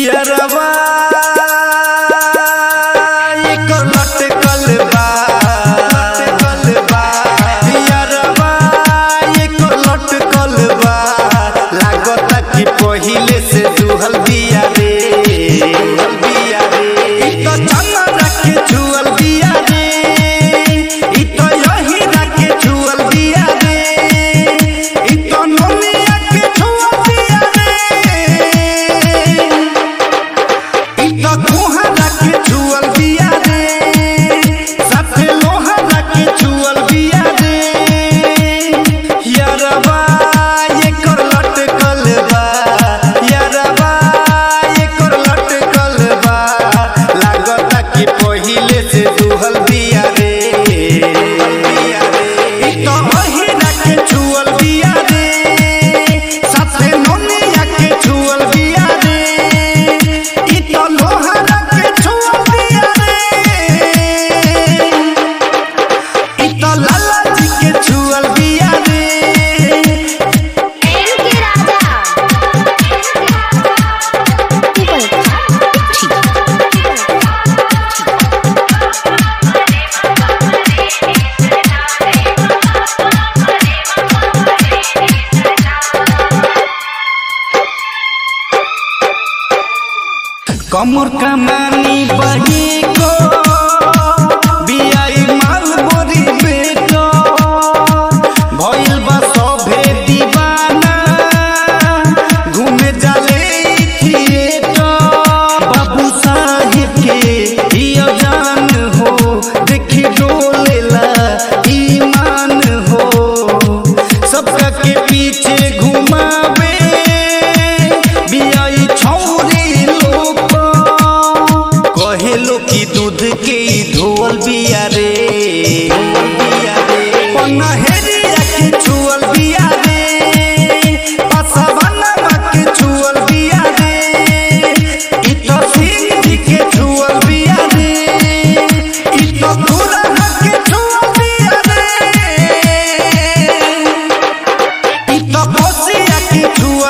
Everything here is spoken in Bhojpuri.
यारवा एक लटकल बा यारवा एक लटकल बा लागता कि पहिले से दुहल बिया रे तो चला रखे छुअल बिया रे इ तो यही रखे छुअल बिया रे इ तो नोनिया के छुअल बिया रे इ तो कुहा रखे छुअल बिया रे साथे लोहा रखे छुअल बिया रे यारवा एकर लटकल बा यारवा एकर लटकल बा लागता कि पहिले से दुहल बिया रे इ तो वही रखे छुअल बिया रे साथे नोनिया के छुअल बिया रे इ तो लोहा रखे छुअल बिया रे इ तो लाला जी के छुअल बिया रे के राजा कमर कमानी बही